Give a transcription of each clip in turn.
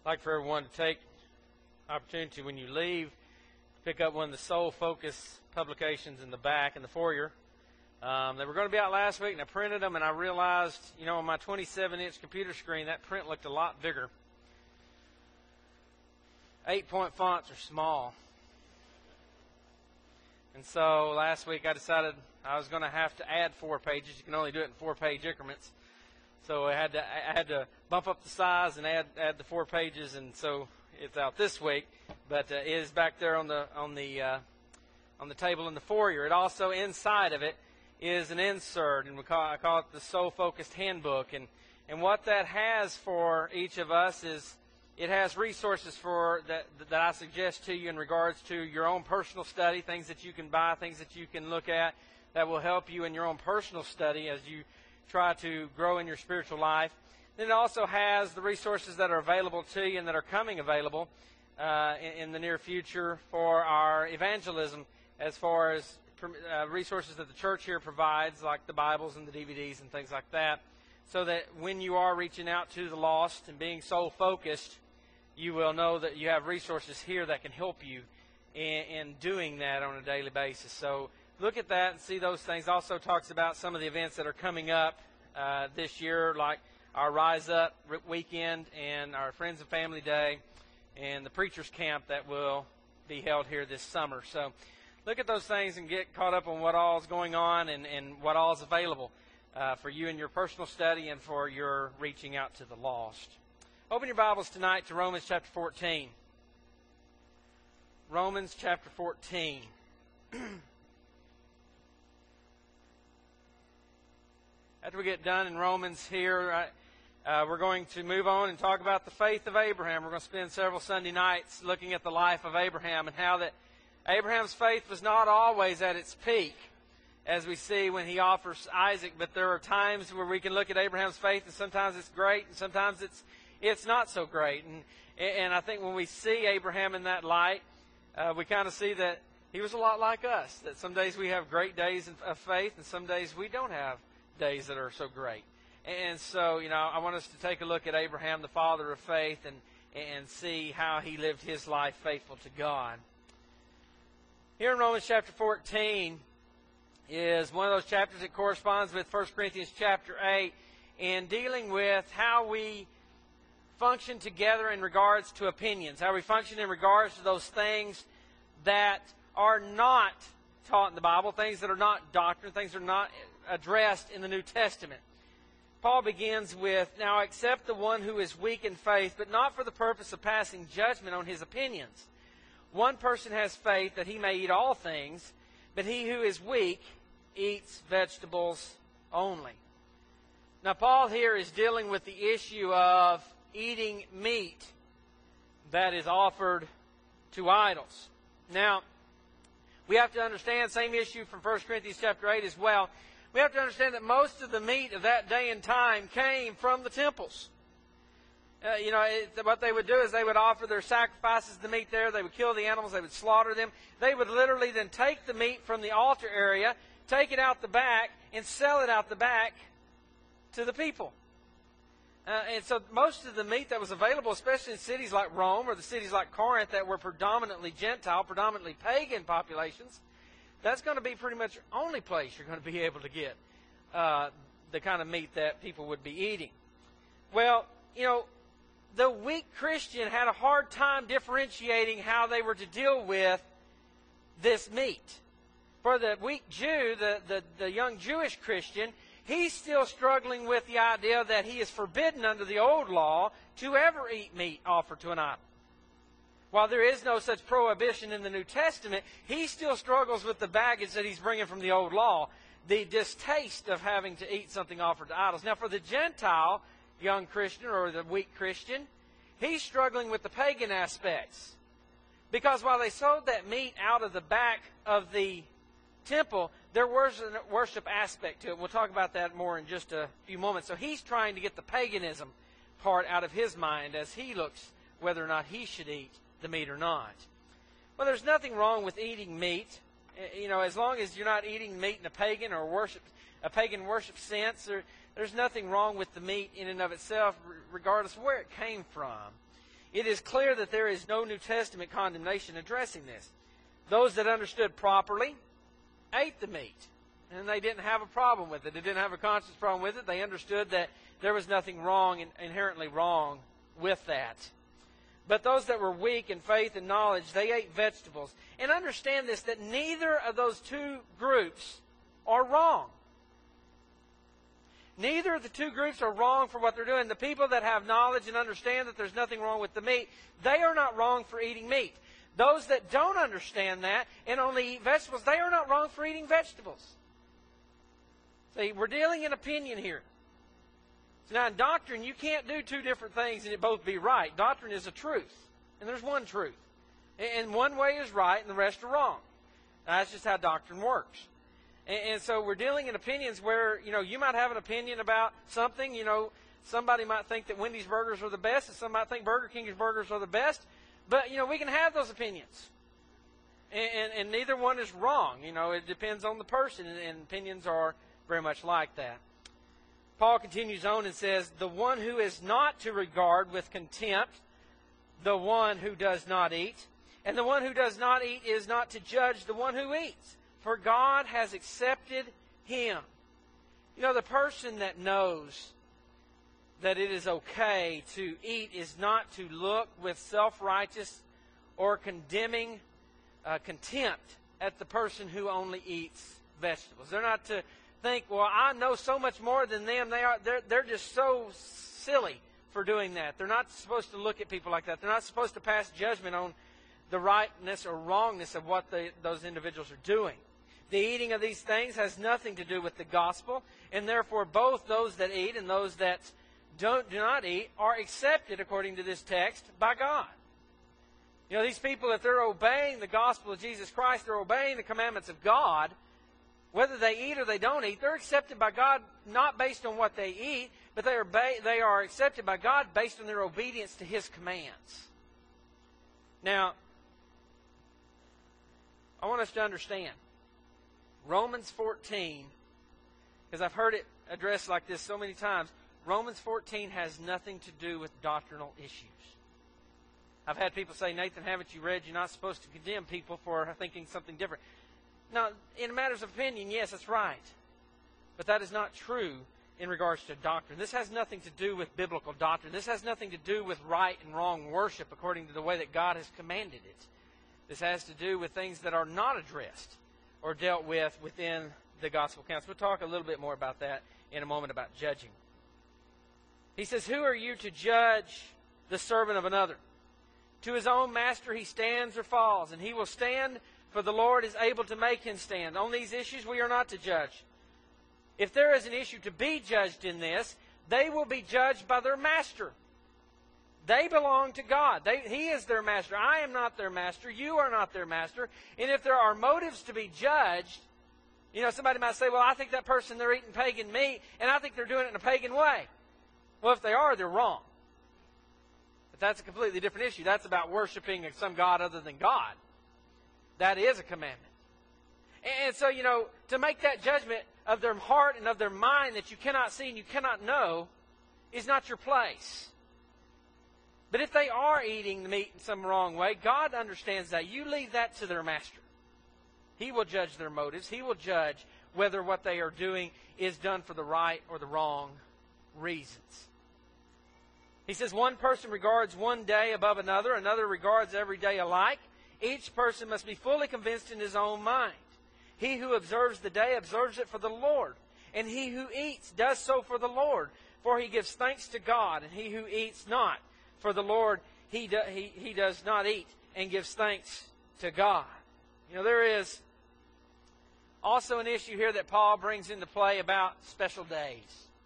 I'd like for everyone to take opportunity when you leave, pick up one of the Soul Focus publications in the back in the foyer. They were going to be out last week, and I printed them, and I realized, on my 27-inch computer screen, that print looked a lot bigger. 8-point fonts are small. And so last week I decided I was going to have to add 4 pages. You can only do it in 4-page increments. So I had to bump up the size and add the 4 pages, and so it's out this week. But it is back there on the table in the foyer. It also, inside of it, is an insert, and I call it the Soul Focused Handbook. And what that has for each of us is it has resources for that I suggest to you in regards to your own personal study, things that you can buy, things that you can look at that will help you in your own personal study as you try to grow in your spiritual life. Then it also has the resources that are available to you and that are coming available in the near future for our evangelism, as far as resources that the church here provides, like the Bibles and the DVDs and things like that, so that when you are reaching out to the lost and being soul-focused, you will know that you have resources here that can help you in doing that on a daily basis. So look at that and see those things. Also talks about some of the events that are coming up this year, like our Rise Up weekend and our Friends and Family Day and the Preachers Camp that will be held here this summer. So look at those things and get caught up on what all is going on and what all is available for you in your personal study and for your reaching out to the lost. Open your Bibles tonight to Romans chapter 14. Romans chapter 14. After we get done in Romans here, we're going to move on and talk about the faith of Abraham. We're going to spend several Sunday nights looking at the life of Abraham and how that Abraham's faith was not always at its peak, as we see when he offers Isaac. But there are times where we can look at Abraham's faith, and sometimes it's great, and sometimes it's not so great. And I think when we see Abraham in that light, we kind of see that he was a lot like us, that some days we have great days of faith, and some days we don't have days that are so great. And so, I want us to take a look at Abraham, the father of faith, and see how he lived his life faithful to God. Here in Romans chapter 14 is one of those chapters that corresponds with 1 Corinthians chapter 8 in dealing with how we function together in regards to opinions, how we function in regards to those things that are not taught in the Bible, things that are not doctrine, things that are not addressed in the New Testament. Paul begins with, "Now accept the one who is weak in faith, but not for the purpose of passing judgment on his opinions. One person has faith that he may eat all things, but he who is weak eats vegetables only." Now Paul here is dealing with the issue of eating meat that is offered to idols. Now, we have to understand, same issue from 1 Corinthians chapter 8 as well, we have to understand that most of the meat of that day and time came from the temples. What they would do is they would offer their sacrifices, the meat there. They would kill the animals. They would slaughter them. They would literally then take the meat from the altar area, take it out the back, and sell it out the back to the people. And so most of the meat that was available, especially in cities like Rome or the cities like Corinth that were predominantly Gentile, predominantly pagan populations, that's going to be pretty much the only place you're going to be able to get the kind of meat that people would be eating. Well, the weak Christian had a hard time differentiating how they were to deal with this meat. For the weak Jew, the young Jewish Christian, he's still struggling with the idea that he is forbidden under the old law to ever eat meat offered to an idol. While there is no such prohibition in the New Testament, he still struggles with the baggage that he's bringing from the old law, the distaste of having to eat something offered to idols. Now, for the Gentile young Christian or the weak Christian, he's struggling with the pagan aspects. Because while they sold that meat out of the back of the temple, there was a worship aspect to it. We'll talk about that more in just a few moments. So he's trying to get the paganism part out of his mind as he looks whether or not he should eat the meat or not. Well, there's nothing wrong with eating meat. As long as you're not eating meat in a pagan worship sense, there's nothing wrong with the meat in and of itself, regardless of where it came from. it is clear that there is no New Testament condemnation addressing this. Those that understood properly ate the meat, and they didn't have a problem with it. They didn't have a conscience problem with it. They understood that there was nothing wrong, inherently wrong with that. But those that were weak in faith and knowledge, they ate vegetables. And understand this, that neither of those two groups are wrong. Neither of the two groups are wrong for what they're doing. The people that have knowledge and understand that there's nothing wrong with the meat, they are not wrong for eating meat. Those that don't understand that and only eat vegetables, they are not wrong for eating vegetables. See, we're dealing in opinion here. So now in doctrine, you can't do two different things and it both be right. Doctrine is a truth, and there's one truth. And one way is right and the rest are wrong. That's just how doctrine works. And so we're dealing in opinions where, you might have an opinion about something. Somebody might think that Wendy's burgers are the best, and some might think Burger King's burgers are the best. But, we can have those opinions. And neither one is wrong. It depends on the person, and opinions are very much like that. Paul continues on and says, the one who is not to regard with contempt the one who does not eat, and the one who does not eat is not to judge the one who eats. For God has accepted him. The person that knows that it is okay to eat is not to look with self-righteous or condemning contempt at the person who only eats vegetables. They're not to think, well, I know so much more than them. They're just so silly for doing that. They're not supposed to look at people like that. They're not supposed to pass judgment on the rightness or wrongness of what those individuals are doing. The eating of these things has nothing to do with the gospel, and therefore both those that eat and those that do not eat are accepted, according to this text, by God. These people, if they're obeying the gospel of Jesus Christ, they're obeying the commandments of God, whether they eat or they don't eat, they're accepted by God not based on what they eat, but they are accepted by God based on their obedience to His commands. Now, I want us to understand, Romans 14, because I've heard it addressed like this so many times, Romans 14 has nothing to do with doctrinal issues. I've had people say, Nathan, haven't you read, you're not supposed to condemn people for thinking something different. Now, in matters of opinion, yes, that's right. But that is not true in regards to doctrine. This has nothing to do with biblical doctrine. This has nothing to do with right and wrong worship according to the way that God has commanded it. This has to do with things that are not addressed or dealt with within the gospel counsel. We'll talk a little bit more about that in a moment, about judging. He says, who are you to judge the servant of another? To his own master he stands or falls, and he will stand, for the Lord is able to make him stand. On these issues we are not to judge. If there is an issue to be judged in this, they will be judged by their master. They belong to God. He is their master. I am not their master. You are not their master. And if there are motives to be judged, somebody might say, well, I think that person, they're eating pagan meat, and I think they're doing it in a pagan way. Well, if they are, they're wrong. But that's a completely different issue. That's about worshiping some God other than God. That is a commandment. And so, to make that judgment of their heart and of their mind that you cannot see and you cannot know is not your place. But if they are eating the meat in some wrong way, God understands that. You leave that to their master. He will judge their motives. He will judge whether what they are doing is done for the right or the wrong reasons. He says one person regards one day above another, another regards every day alike. Each person must be fully convinced in his own mind. He who observes the day observes it for the Lord, and he who eats does so for the Lord, for he gives thanks to God, and he who eats not for the Lord, he does not eat and gives thanks to God. There is also an issue here that Paul brings into play about special days.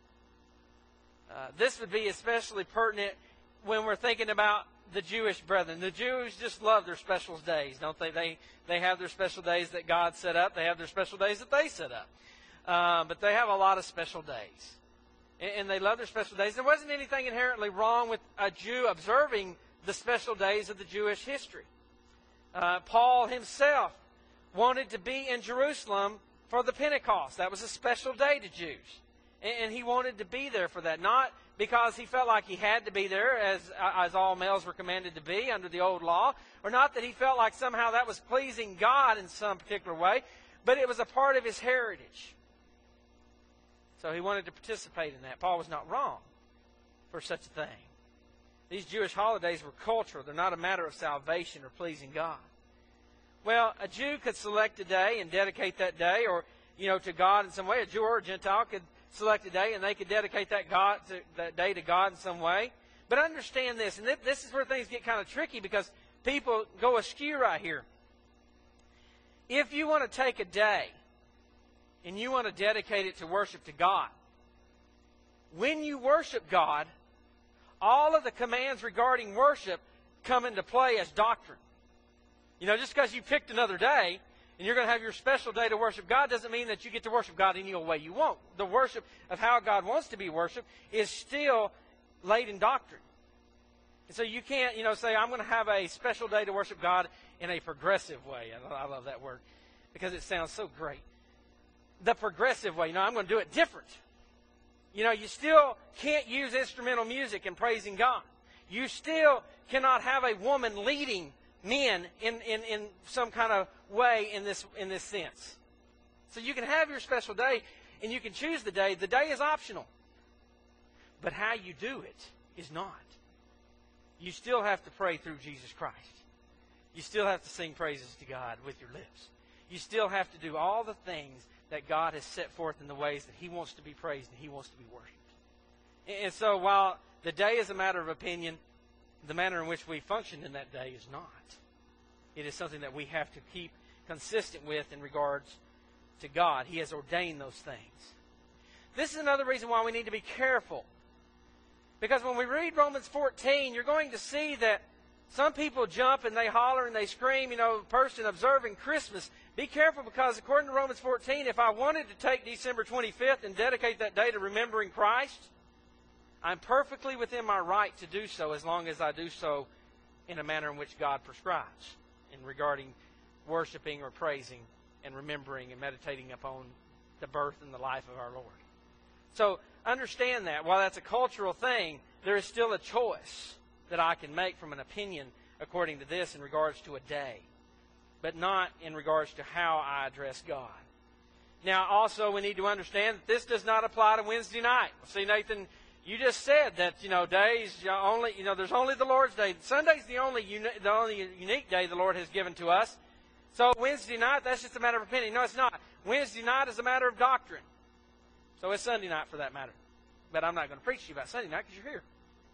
This would be especially pertinent when we're thinking about the Jewish brethren. The Jews just love their special days, don't they? They have their special days that God set up. They have their special days that they set up. But they have a lot of special days. And they love their special days. There wasn't anything inherently wrong with a Jew observing the special days of the Jewish history. Paul himself wanted to be in Jerusalem for the Pentecost. That was a special day to Jews. And he wanted to be there for that. Not because he felt like he had to be there, as all males were commanded to be under the old law, or not that he felt like somehow that was pleasing God in some particular way, but it was a part of his heritage. So he wanted to participate in that. Paul was not wrong for such a thing. These Jewish holidays were cultural. They're not a matter of salvation or pleasing God. Well, a Jew could select a day and dedicate that day, or to God in some way. A Jew or a Gentile could select a day and they could dedicate that day to God in some way. But understand this, and this is where things get kind of tricky because people go askew right here. If you want to take a day and you want to dedicate it to worship to God, when you worship God, all of the commands regarding worship come into play as doctrine. Just because you picked another day and you're going to have your special day to worship God doesn't mean that you get to worship God any old way you want. The worship of how God wants to be worshiped is still laid in doctrine. And so you can't, say, I'm going to have a special day to worship God in a progressive way. I love that word because it sounds so great. The progressive way. I'm going to do it different. You still can't use instrumental music in praising God. You still cannot have a woman leading men in some kind of way in this sense. So you can have your special day and you can choose the day. The day is optional. But how you do it is not. You still have to pray through Jesus Christ. You still have to sing praises to God with your lips. You still have to do all the things that God has set forth in the ways that He wants to be praised and He wants to be worshipped. And so while the day is a matter of opinion, the manner in which we function in that day is not. It is something that we have to keep consistent with in regards to God. He has ordained those things. This is another reason why we need to be careful. Because when we read Romans 14, you're going to see that some people jump and they holler and they scream, person observing Christmas. Be careful because according to Romans 14, if I wanted to take December 25th and dedicate that day to remembering Christ, I'm perfectly within my right to do so as long as I do so in a manner in which God prescribes in regarding worshiping or praising and remembering and meditating upon the birth and the life of our Lord. So understand that while that's a cultural thing, there is still a choice that I can make from an opinion according to this in regards to a day, but not in regards to how I address God. Now, also, we need to understand that this does not apply to Wednesday night. See, Nathan, you just said that, days only, there's only the Lord's Day. Sunday's the only unique day the Lord has given to us. So Wednesday night, that's just a matter of opinion. No, it's not. Wednesday night is a matter of doctrine. So it's Sunday night for that matter. But I'm not going to preach to you about Sunday night because you're here.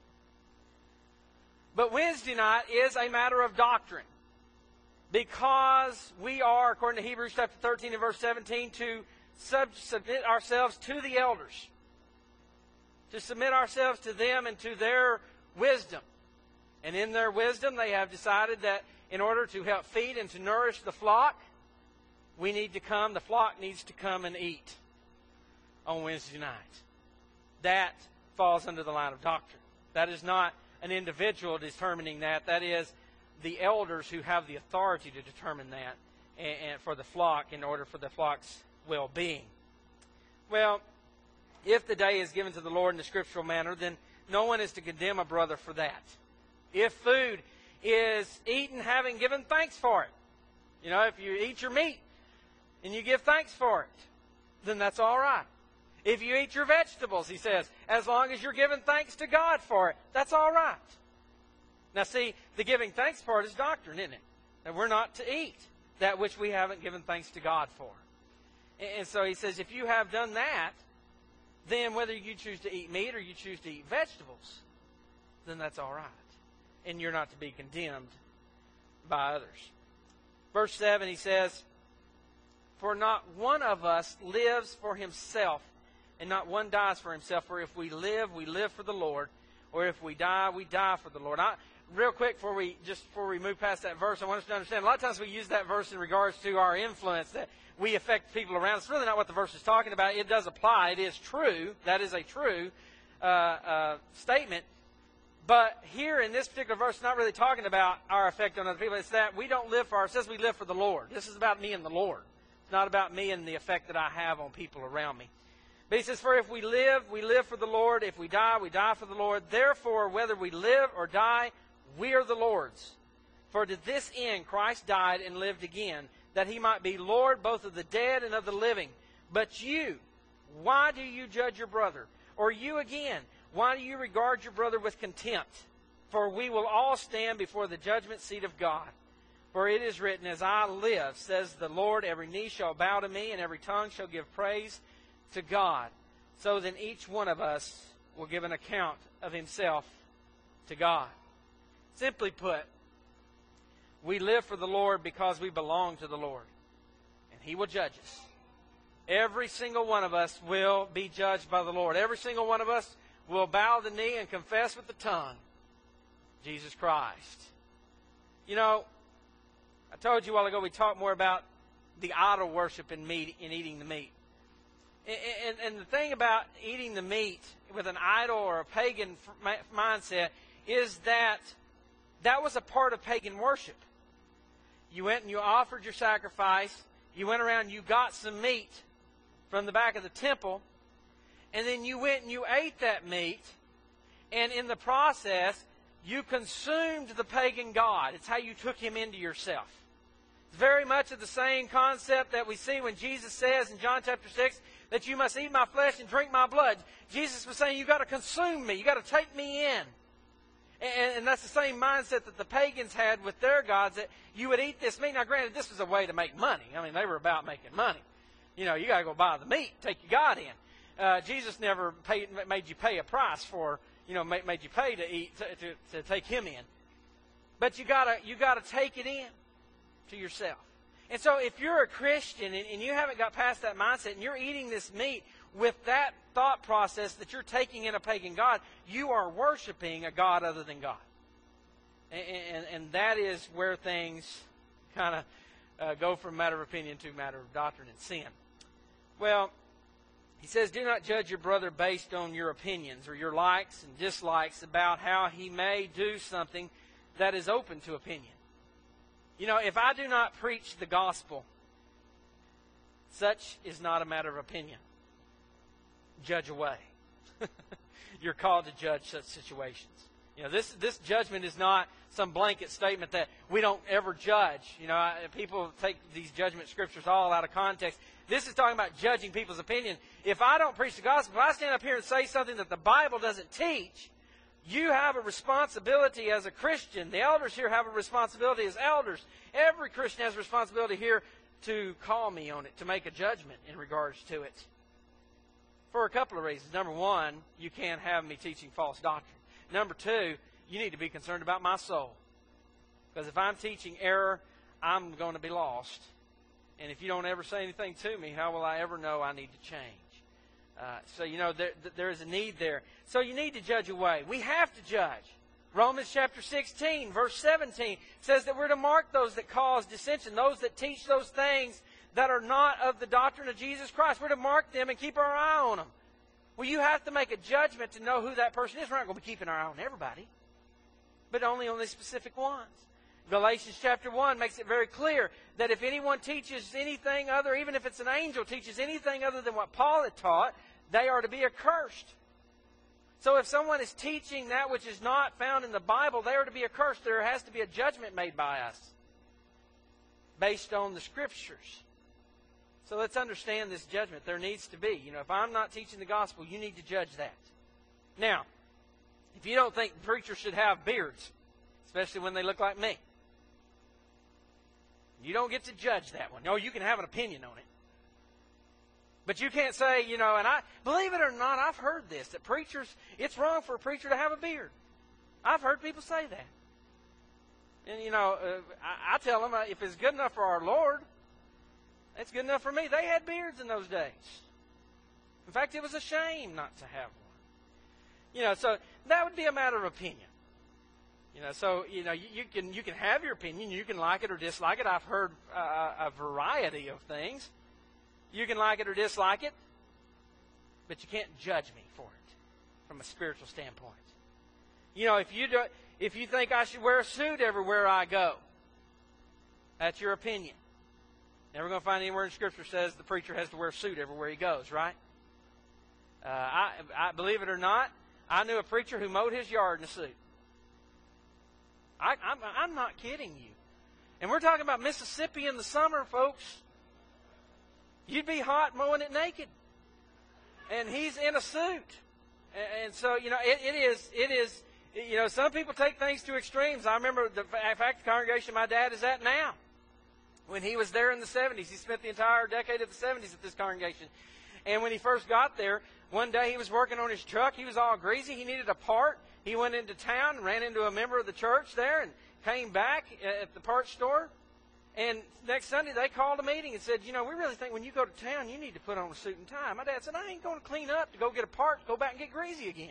But Wednesday night is a matter of doctrine. Because we are, according to Hebrews chapter 13 and verse 17, to submit ourselves to the elders. To submit ourselves to them and to their wisdom. And in their wisdom, they have decided that in order to help feed and to nourish the flock, the flock needs to come and eat on Wednesday night. That falls under the line of doctrine. That is not an individual determining that. That is the elders who have the authority to determine that and for the flock in order for the flock's well-being. Well, if the day is given to the Lord in the scriptural manner, then no one is to condemn a brother for that. If food is eaten having given thanks for it, if you eat your meat and you give thanks for it, then that's all right. If you eat your vegetables, he says, as long as you're giving thanks to God for it, that's all right. Now see, the giving thanks part is doctrine, isn't it? That we're not to eat that which we haven't given thanks to God for. And so he says, if you have done that, then whether you choose to eat meat or you choose to eat vegetables, then that's all right. And you're not to be condemned by others. Verse 7, he says, for not one of us lives for himself, and not one dies for himself. For if we live for the Lord. Or if we die for the Lord. Real quick, before we move past that verse, I want us to understand, a lot of times we use that verse in regards to our influence, that we affect people around us. It's really not what the verse is talking about. It does apply. It is true. That is a true statement. But here in this particular verse, it's not really talking about our effect on other people. It's that we don't live for ourselves, we live for the Lord. This is about me and the Lord. It's not about me and the effect that I have on people around me. But he says, for if we live for the Lord. If we die for the Lord. Therefore, whether we live or die, we are the Lord's. For to this end Christ died and lived again, that he might be Lord both of the dead and of the living. But you, why do you judge your brother? Or you again, why do you regard your brother with contempt? For we will all stand before the judgment seat of God. For it is written, as I live, says the Lord, every knee shall bow to me, and every tongue shall give praise to God. So then each one of us will give an account of himself to God. Simply put, we live for the Lord because we belong to the Lord. And he will judge us. Every single one of us will be judged by the Lord. Every single one of us will bow the knee and confess with the tongue Jesus Christ. You know, I told you a while ago we talked more about the idol worship in eating the meat. And the thing about eating the meat with an idol or a pagan mindset is that was a part of pagan worship. You went and you offered your sacrifice. You went around and you got some meat from the back of the temple. And then you went and you ate that meat. And in the process, you consumed the pagan god. It's how you took him into yourself. It's very much of the same concept that we see when Jesus says in John chapter 6 that you must eat my flesh and drink my blood. Jesus was saying you've got to consume me. You've got to take me in. And that's the same mindset that the pagans had with their gods, that you would eat this meat. Now, granted, this was a way to make money. I mean, they were about making money. You know, you got to go buy the meat, take your God in. Jesus never made you pay a price for, made you pay to eat, to take him in. But you got to take it in to yourself. And so if you're a Christian and you haven't got past that mindset and you're eating this meat with that thought process that you're taking in a pagan god, you are worshiping a god other than God. And that is where things kind of go from matter of opinion to matter of doctrine and sin. Well, he says, do not judge your brother based on your opinions or your likes and dislikes about how he may do something that is open to opinion. You know, if I do not preach the gospel, such is not a matter of opinion. Judge away. You're called to judge such situations. You know, this judgment is not some blanket statement that we don't ever judge. You know, people take these judgment scriptures all out of context. This is talking about judging people's opinion. If I don't preach the gospel, if I stand up here and say something that the Bible doesn't teach, you have a responsibility as a Christian. The elders here have a responsibility as elders. Every Christian has a responsibility here to call me on it, to make a judgment in regards to it. For a couple of reasons. Number one, you can't have me teaching false doctrine. Number two, you need to be concerned about my soul. Because if I'm teaching error, I'm going to be lost. And if you don't ever say anything to me, how will I ever know I need to change? So, there is a need there. So you need to judge away. We have to judge. Romans chapter 16, verse 17 says that we're to mark those that cause dissension, those that teach those things that are not of the doctrine of Jesus Christ. We're to mark them and keep our eye on them. Well, you have to make a judgment to know who that person is. We're not going to be keeping our eye on everybody, but only on the specific ones. Galatians chapter 1 makes it very clear that if anyone teaches anything other, even if it's an angel, teaches anything other than what Paul had taught, they are to be accursed. So if someone is teaching that which is not found in the Bible, they are to be accursed. There has to be a judgment made by us based on the Scriptures. So let's understand this judgment. There needs to be. If I'm not teaching the gospel, you need to judge that. Now, if you don't think preachers should have beards, especially when they look like me, you don't get to judge that one. No, you can have an opinion on it. But you can't say, and I believe it or not, I've heard this, that preachers, it's wrong for a preacher to have a beard. I've heard people say that. And, I tell them, if it's good enough for our Lord, it's good enough for me. They had beards in those days. In fact, it was a shame not to have one. So that would be a matter of opinion. You can have your opinion. You can like it or dislike it. I've heard a variety of things. You can like it or dislike it, but you can't judge me for it from a spiritual standpoint. If you think I should wear a suit everywhere I go, that's your opinion. Never going to find anywhere in Scripture says the preacher has to wear a suit everywhere he goes, right? I believe it or not, I knew a preacher who mowed his yard in a suit. I'm not kidding you. And we're talking about Mississippi in the summer, folks. You'd be hot mowing it naked. And he's in a suit. And so, it is, some people take things to extremes. I remember, in fact, the congregation my dad is at now. When he was there in the 70s, he spent the entire decade of the 70s at this congregation. And when he first got there, one day he was working on his truck. He was all greasy. He needed a part. He went into town and ran into a member of the church there and came back at the parts store. And next Sunday they called a meeting and said, we really think when you go to town, you need to put on a suit and tie. My dad said, I ain't going to clean up to go get a part, to go back and get greasy again.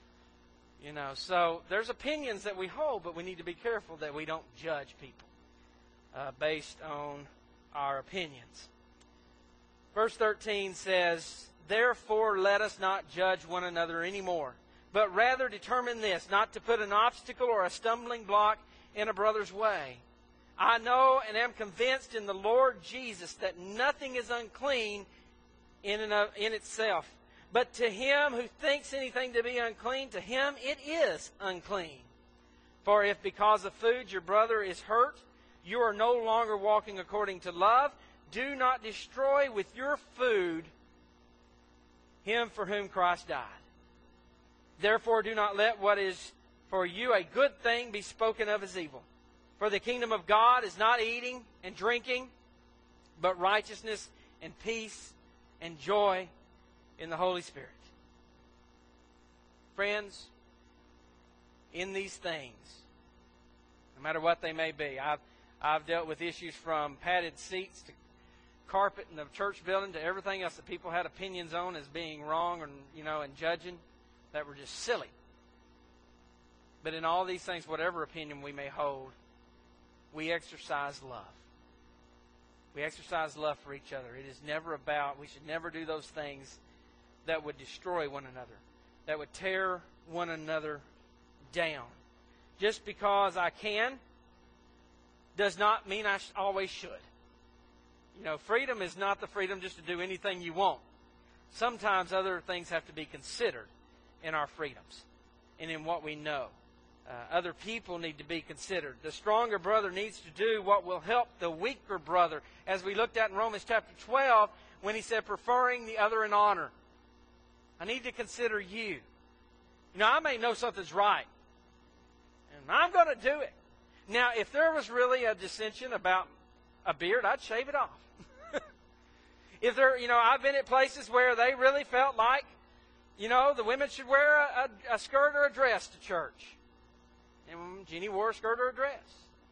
So there's opinions that we hold, but we need to be careful that we don't judge people based on our opinions. Verse 13 says, therefore let us not judge one another anymore, but rather determine this, not to put an obstacle or a stumbling block in a brother's way. I know and am convinced in the Lord Jesus that nothing is unclean in itself. But to him who thinks anything to be unclean, to him it is unclean. For if because of food your brother is hurt, you are no longer walking according to love, do not destroy with your food him for whom Christ died. Therefore do not let what is for you a good thing be spoken of as evil. For the kingdom of God is not eating and drinking, but righteousness and peace and joy in the Holy Spirit. Friends, in these things, no matter what they may be, I've dealt with issues from padded seats to carpet in the church building to everything else that people had opinions on as being wrong and judging that were just silly. But in all these things, whatever opinion we may hold, we exercise love. We exercise love for each other. It is never about, we should never do those things that would destroy one another, that would tear one another down. Just because I can does not mean I always should. Freedom is not the freedom just to do anything you want. Sometimes other things have to be considered in our freedoms and in what we know. Other people need to be considered. The stronger brother needs to do what will help the weaker brother, as we looked at in Romans chapter 12 when he said, preferring the other in honor. I need to consider you. I may know something's right, and I'm going to do it. Now, if there was really a dissension about a beard, I'd shave it off. If there, I've been at places where they really felt like, the women should wear a skirt or a dress to church. And Jeannie wore a skirt or a dress.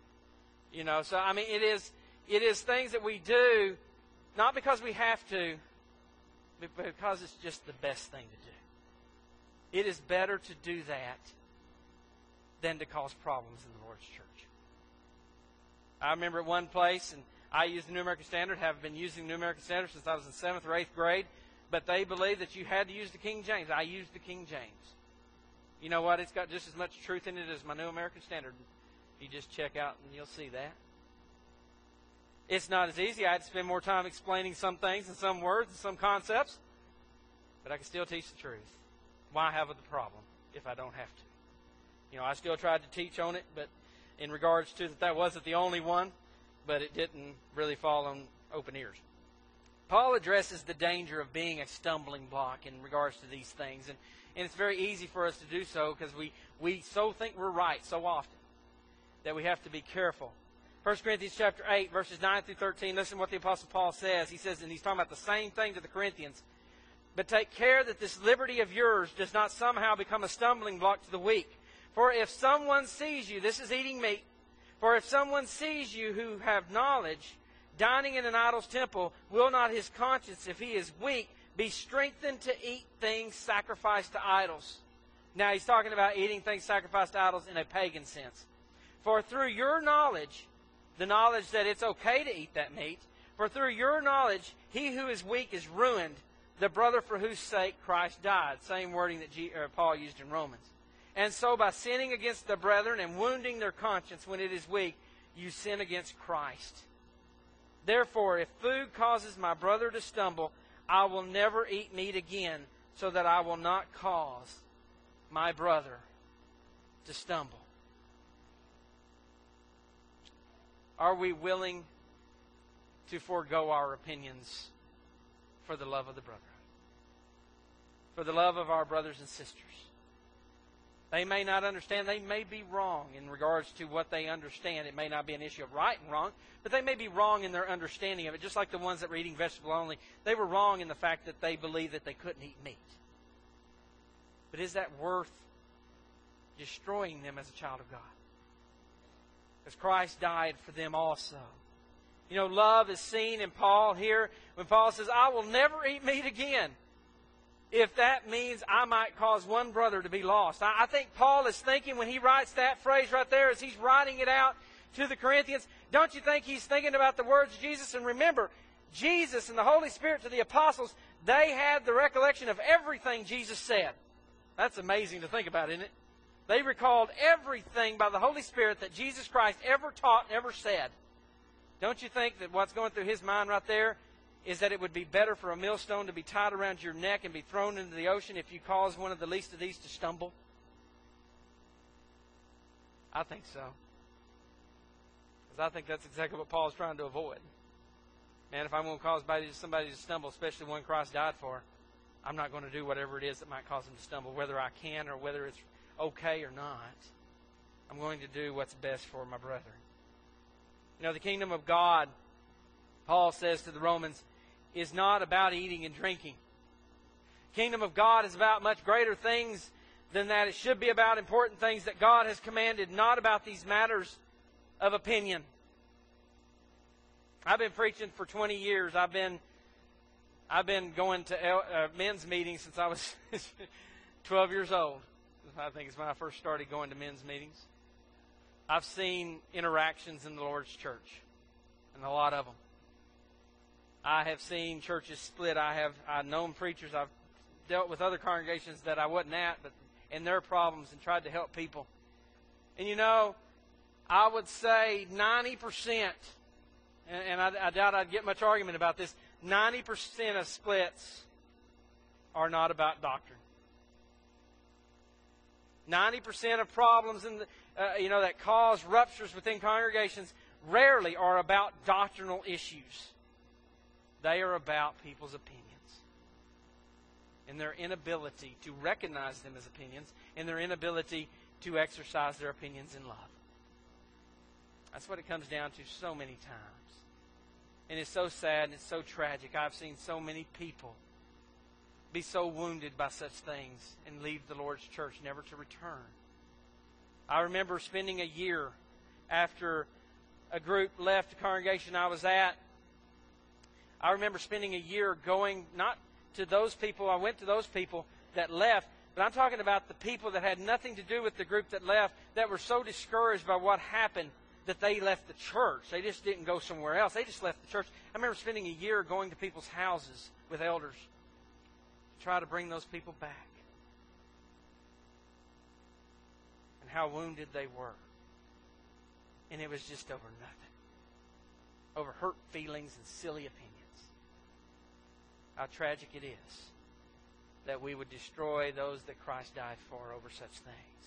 So it is things that we do, not because we have to, but because it's just the best thing to do. It is better to do that than to cause problems in the Lord's church. I remember at one place, and I used the New American Standard, have been using the New American Standard since I was in 7th or 8th grade, but they believed that you had to use the King James. I used the King James. You know what? It's got just as much truth in it as my New American Standard. You just check out and you'll see that. It's not as easy. I had to spend more time explaining some things and some words and some concepts, but I can still teach the truth. Why have the problem if I don't have to? I still tried to teach on it, but in regards to that wasn't the only one, but it didn't really fall on open ears. Paul addresses the danger of being a stumbling block in regards to these things, and it's very easy for us to do so because we so think we're right so often that we have to be careful. 1 Corinthians chapter 8, verses 9 through 13, listen to what the Apostle Paul says. He says, and he's talking about the same thing to the Corinthians, but take care that this liberty of yours does not somehow become a stumbling block to the weak. For if someone sees you, this is eating meat, for if someone sees you who have knowledge, dining in an idol's temple, will not his conscience, if he is weak, be strengthened to eat things sacrificed to idols? Now he's talking about eating things sacrificed to idols in a pagan sense. For through your knowledge, the knowledge that it's okay to eat that meat, for through your knowledge, he who is weak is ruined, the brother for whose sake Christ died. Same wording that Paul used in Romans. And so by sinning against the brethren and wounding their conscience when it is weak, you sin against Christ. Therefore, if food causes my brother to stumble, I will never eat meat again, so that I will not cause my brother to stumble. Are we willing to forego our opinions for the love of the brotherhood? For the love of our brothers and sisters? They may not understand. They may be wrong in regards to what they understand. It may not be an issue of right and wrong, but they may be wrong in their understanding of it. Just like the ones that were eating vegetable only. They were wrong in the fact that they believed that they couldn't eat meat. But is that worth destroying them as a child of God? Because Christ died for them also. You know, love is seen in Paul here when Paul says, I will never eat meat again, if that means I might cause one brother to be lost. I think Paul is thinking when he writes that phrase right there as he's writing it out to the Corinthians, don't you think he's thinking about the words of Jesus? And remember, Jesus and the Holy Spirit to the apostles, they had the recollection of everything Jesus said. That's amazing to think about, isn't it? They recalled everything by the Holy Spirit that Jesus Christ ever taught and ever said. Don't you think that what's going through his mind right there is that it would be better for a millstone to be tied around your neck and be thrown into the ocean if you cause one of the least of these to stumble? I think so. Because I think that's exactly what Paul's trying to avoid. Man, if I'm going to cause somebody to stumble, especially one Christ died for, I'm not going to do whatever it is that might cause them to stumble, whether I can or whether it's okay or not. I'm going to do what's best for my brethren. You know, the kingdom of God, Paul says to the Romans, is not about eating and drinking. Kingdom of God is about much greater things than that. It should be about important things that God has commanded, not about these matters of opinion. I've been preaching for 20 years. I've been going to men's meetings since I was 12 years old. I think it's when I first started going to men's meetings. I've seen interactions in the Lord's church, and a lot of them. I have seen churches split. I've known preachers. I've dealt with other congregations that I wasn't at, but in their problems and tried to help people. And you know, I would say 90%, and I doubt I'd get much argument about this, 90% of splits are not about doctrine. 90% of problems that cause ruptures within congregations rarely are about doctrinal issues. They are about people's opinions and their inability to recognize them as opinions and their inability to exercise their opinions in love. That's what it comes down to so many times. And it's so sad and it's so tragic. I've seen so many people be so wounded by such things and leave the Lord's church never to return. I remember spending a year after a group left the congregation I was at. I remember spending a year going not to those people. I went to those people that left, but I'm talking about the people that had nothing to do with the group that left, that were so discouraged by what happened that they left the church. They just didn't go somewhere else. They just left the church. I remember spending a year going to people's houses with elders to try to bring those people back. And how wounded they were. And it was just over nothing. Over hurt feelings and silly opinions. How tragic it is that we would destroy those that Christ died for over such things.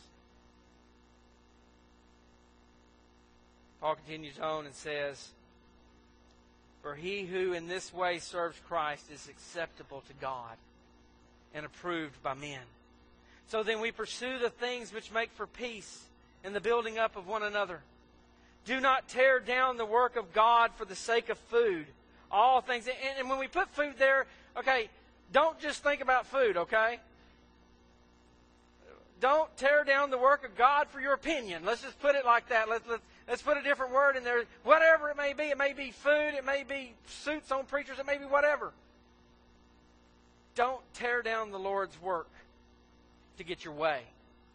Paul continues on and says, "For he who in this way serves Christ is acceptable to God and approved by men. So then we pursue the things which make for peace and the building up of one another. Do not tear down the work of God for the sake of food." All things. And when we put food there, okay, don't just think about food, okay? Don't tear down the work of God for your opinion. Let's just put it like that. Let's put a different word in there. Whatever it may be food, it may be suits on preachers, it may be whatever. Don't tear down the Lord's work to get your way.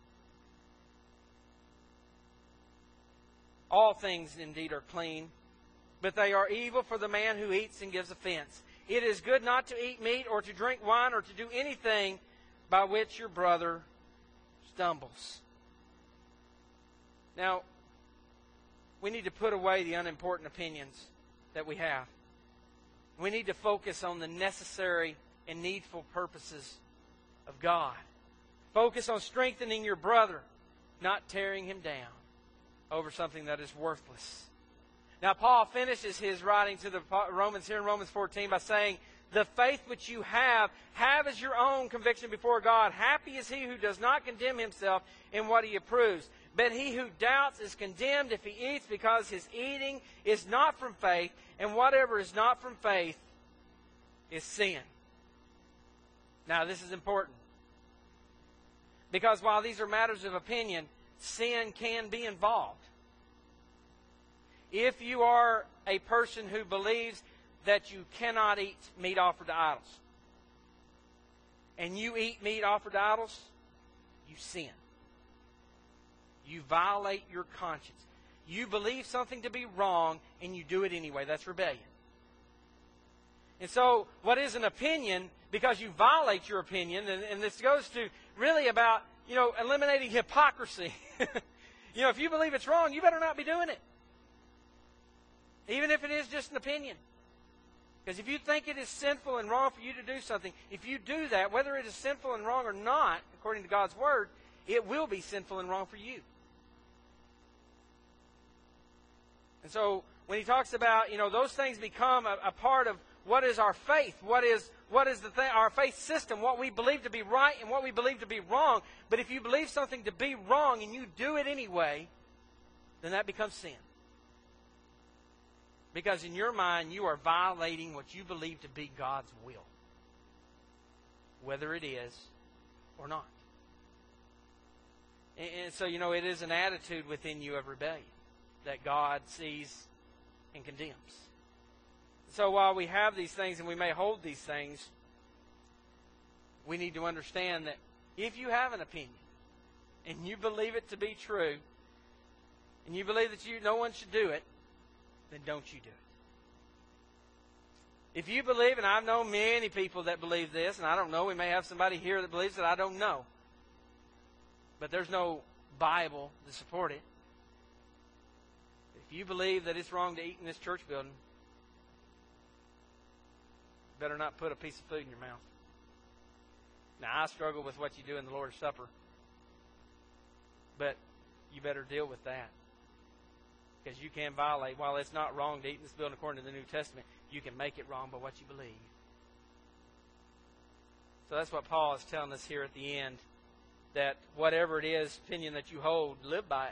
All things indeed are clean, but they are evil for the man who eats and gives offense. It is good not to eat meat or to drink wine or to do anything by which your brother stumbles. Now, we need to put away the unimportant opinions that we have. We need to focus on the necessary and needful purposes of God. Focus on strengthening your brother, not tearing him down over something that is worthless. Now, Paul finishes his writing to the Romans here in Romans 14 by saying, the faith which you have as your own conviction before God. Happy is he who does not condemn himself in what he approves. But he who doubts is condemned if he eats, because his eating is not from faith, and whatever is not from faith is sin. Now, this is important, because while these are matters of opinion, sin can be involved. If you are a person who believes that you cannot eat meat offered to idols, and you eat meat offered to idols, you sin. You violate your conscience. You believe something to be wrong, and you do it anyway. That's rebellion. And so, what is an opinion, because you violate your opinion, and this goes to really about, eliminating hypocrisy. If you believe it's wrong, you better not be doing it. Even if it is just an opinion. Because if you think it is sinful and wrong for you to do something, if you do that, whether it is sinful and wrong or not, according to God's Word, it will be sinful and wrong for you. And so, when he talks about, those things become a part of what is our faith, what is the thing, our faith system, what we believe to be right and what we believe to be wrong. But if you believe something to be wrong and you do it anyway, then that becomes sin. Because in your mind, you are violating what you believe to be God's will, whether it is or not. And so, it is an attitude within you of rebellion that God sees and condemns. So while we have these things and we may hold these things, we need to understand that if you have an opinion and you believe it to be true, and you believe that no one should do it, then don't you do it. If you believe, and I've known many people that believe this, and I don't know, we may have somebody here that believes it, I don't know. But there's no Bible to support it. If you believe that it's wrong to eat in this church building, you better not put a piece of food in your mouth. Now, I struggle with what you do in the Lord's Supper, but you better deal with that. Because you can violate, while it's not wrong to eat in this building according to the New Testament, you can make it wrong by what you believe. So that's what Paul is telling us here at the end, that whatever it is, opinion that you hold, live by it.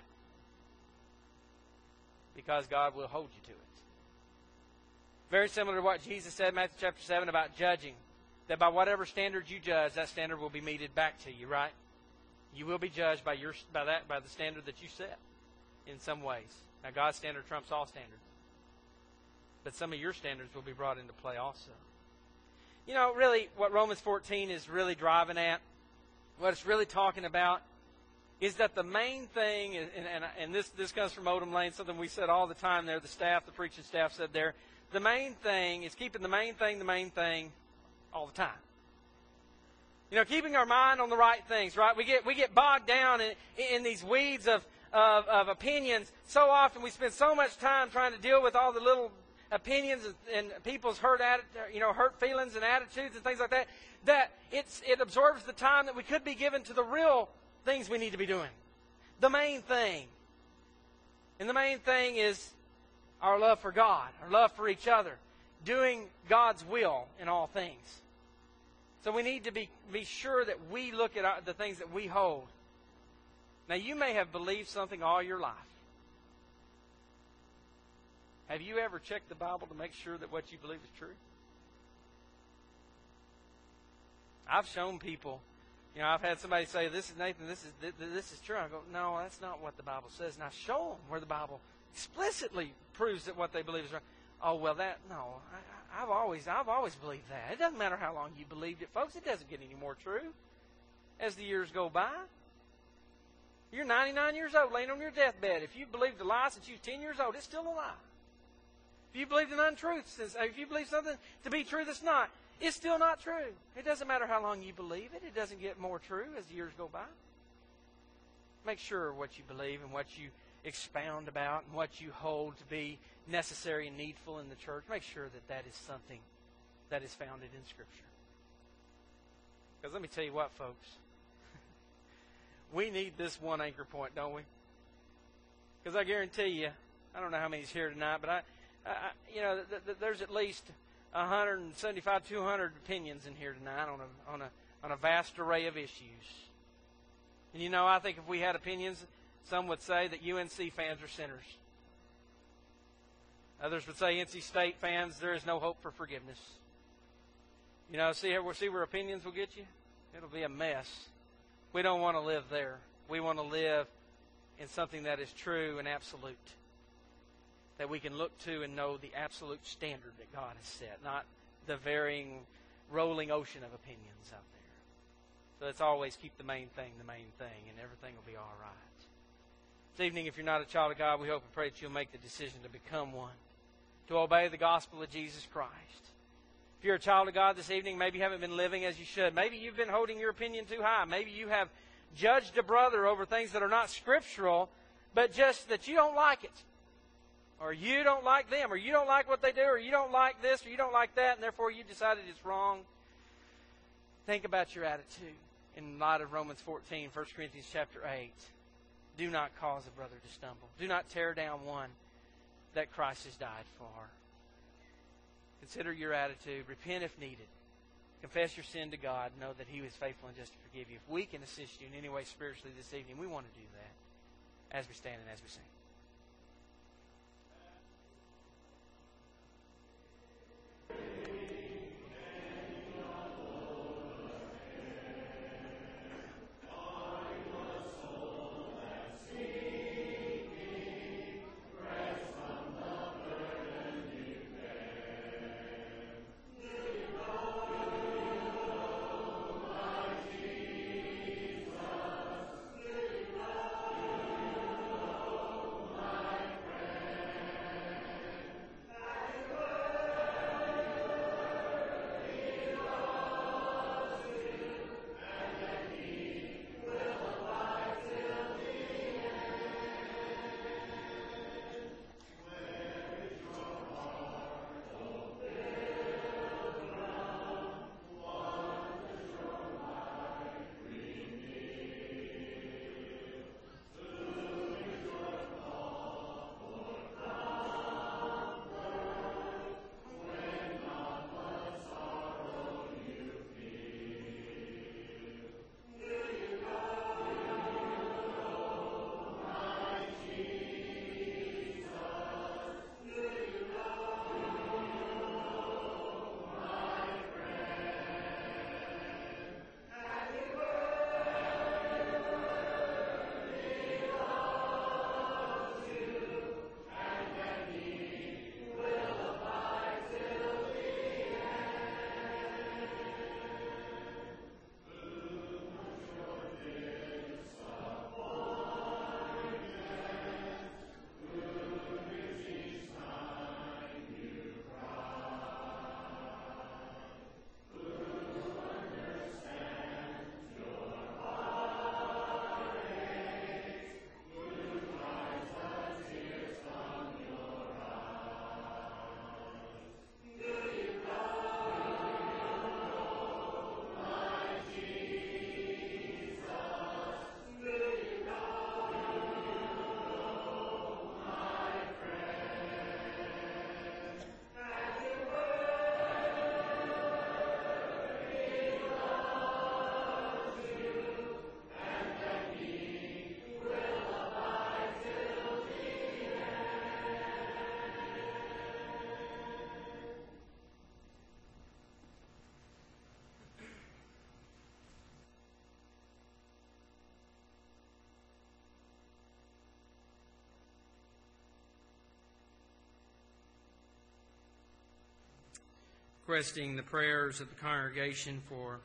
Because God will hold you to it. Very similar to what Jesus said in Matthew chapter 7 about judging. That by whatever standard you judge, that standard will be meted back to you, right? You will be judged by the standard that you set in some ways. Now, God's standard trumps all standards. But some of your standards will be brought into play also. Really, what Romans 14 is really driving at, what it's really talking about, is that the main thing, and this comes from Odom Lane, something we said all the time there, the preaching staff said there, the main thing is keeping the main thing all the time. Keeping our mind on the right things, right? We get bogged down in these weeds of opinions. So often we spend so much time trying to deal with all the little opinions and people's hurt feelings and attitudes and things like that, that it absorbs the time that we could be given to the real things we need to be doing. The main thing. And the main thing is our love for God, our love for each other, doing God's will in all things. So we need to be sure that we look at the things that we hold. Now, you may have believed something all your life. Have you ever checked the Bible to make sure that what you believe is true? I've shown people, I've had somebody say, "This is Nathan, this is true." I go, "No, that's not what the Bible says." And I show them where the Bible explicitly proves that what they believe is right. "Oh, well, I've always believed that." It doesn't matter how long you believed it, folks. It doesn't get any more true as the years go by. You're 99 years old, laying on your deathbed. If you believed a lie since you were 10 years old, it's still a lie. If you believed an untruth, if you believe something to be true that's not, it's still not true. It doesn't matter how long you believe it. It doesn't get more true as the years go by. Make sure what you believe and what you expound about and what you hold to be necessary and needful in the church, make sure that is something that is founded in Scripture. Because let me tell you what, folks. We need this one anchor point, don't we? Because I guarantee you, I don't know how many's here tonight, but there's at least 175, 200 opinions in here tonight on a vast array of issues. And I think if we had opinions, some would say that UNC fans are sinners. Others would say NC State fans, there is no hope for forgiveness. See where opinions will get you? It'll be a mess. We don't want to live there. We want to live in something that is true and absolute. That we can look to and know the absolute standard that God has set, not the varying, rolling ocean of opinions out there. So let's always keep the main thing, and everything will be all right. This evening, if you're not a child of God, we hope and pray that you'll make the decision to become one, to obey the gospel of Jesus Christ. If you're a child of God this evening, maybe you haven't been living as you should. Maybe you've been holding your opinion too high. Maybe you have judged a brother over things that are not scriptural, but just that you don't like it. Or you don't like them, or you don't like what they do, or you don't like this, or you don't like that, and therefore you decided it's wrong. Think about your attitude in light of Romans 14, 1 Corinthians chapter 8. Do not cause a brother to stumble. Do not tear down one that Christ has died for. Consider your attitude. Repent if needed. Confess your sin to God. Know that He is faithful and just to forgive you. If we can assist you in any way spiritually this evening, we want to do that as we stand and as we sing. Requesting the prayers of the congregation for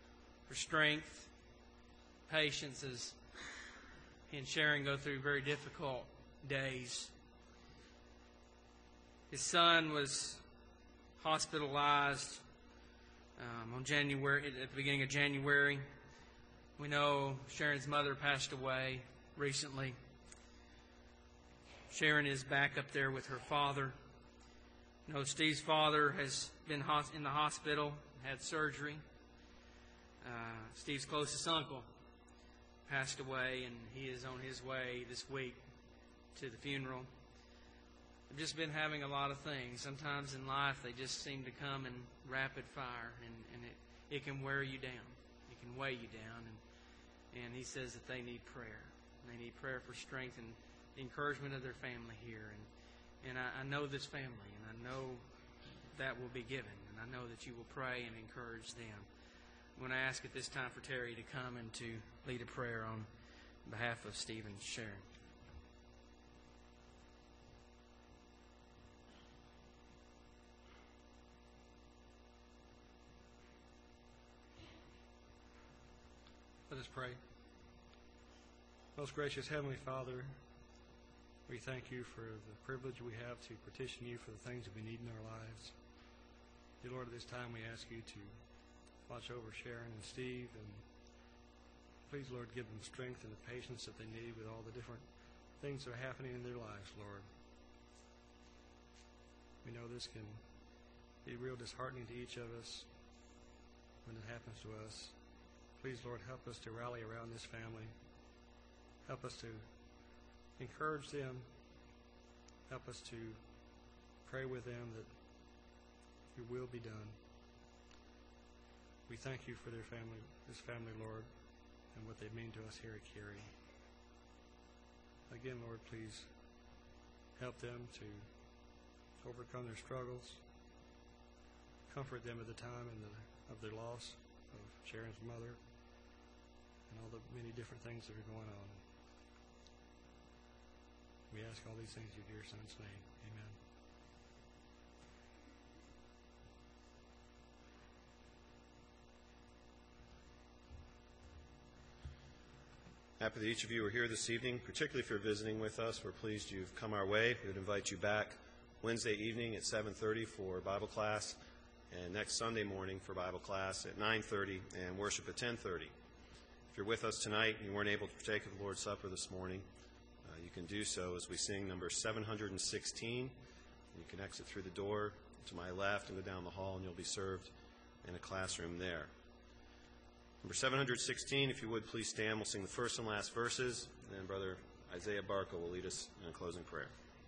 strength, patience as he and Sharon go through very difficult days. His son was hospitalized at the beginning of January. We know Sharon's mother passed away recently. Sharon is back up there with her father. Steve's father has been in the hospital, had surgery. Steve's closest uncle passed away, and he is on his way this week to the funeral. I've just been having a lot of things. Sometimes in life they just seem to come in rapid fire, and it can wear you down. It can weigh you down. And he says that they need prayer. They need prayer for strength and the encouragement of their family here. And I know this family, and I know that will be given. And I know that you will pray and encourage them. I'm going to ask at this time for Terry to come and to lead a prayer on behalf of Steve and Sharon. Let us pray. Most gracious Heavenly Father, we thank you for the privilege we have to petition you for the things that we need in our lives. Dear Lord, at this time we ask you to watch over Sharon and Steve, and please, Lord, give them strength and the patience that they need with all the different things that are happening in their lives, Lord. We know this can be real disheartening to each of us when it happens to us. Please, Lord, help us to rally around this family. Help us to encourage them. Help us to pray with them that your will be done. We thank you for their family, this family, Lord, and what they mean to us here at Cary. Again, Lord, please help them to overcome their struggles. Comfort them at the time of their loss of Sharon's mother and all the many different things that are going on. We ask all these things in your dear Son's name. Amen. Happy that each of you are here this evening, particularly if you're visiting with us. We're pleased you've come our way. We would invite you back Wednesday evening at 7:30 for Bible class, and next Sunday morning for Bible class at 9:30 and worship at 10:30. If you're with us tonight and you weren't able to partake of the Lord's Supper this morning, you can do so as we sing number 716. You can exit through the door to my left and go down the hall, and you'll be served in a classroom there. Number 716, if you would please stand. We'll sing the first and last verses, and then Brother Isaiah Barco will lead us in a closing prayer.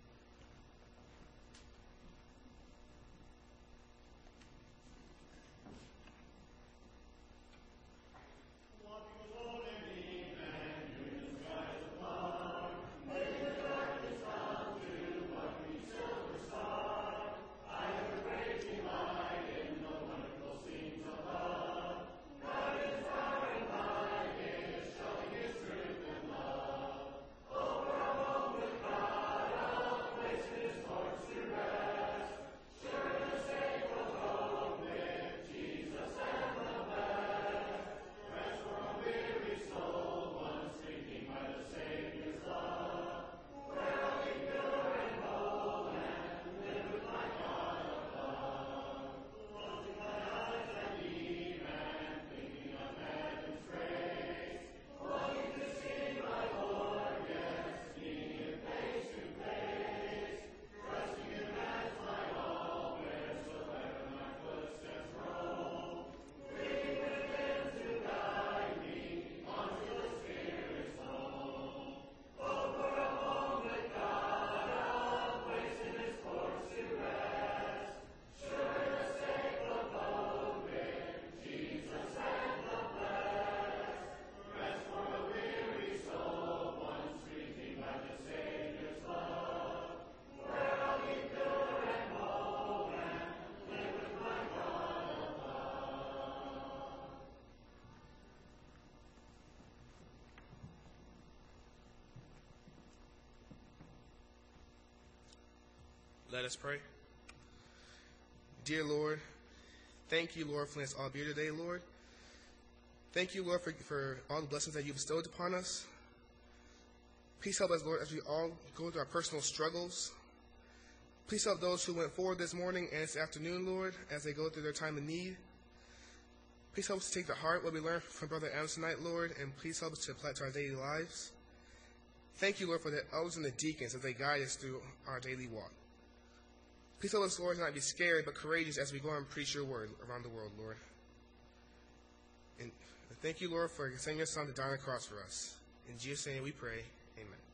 Let us pray. Dear Lord, thank you, Lord, for this all be today, Lord. Thank you, Lord, for all the blessings that you bestowed upon us. Please help us, Lord, as we all go through our personal struggles. Please help those who went forward this morning and this afternoon, Lord, as they go through their time of need. Please help us to take to heart what we learned from Brother Adams tonight, Lord, and please help us to apply it to our daily lives. Thank you, Lord, for the elders and the deacons as they guide us through our daily walk. Please help us, Lord, to not be scared but courageous as we go and preach your word around the world, Lord. And thank you, Lord, for sending your Son to die on the cross for us. In Jesus' name we pray. Amen.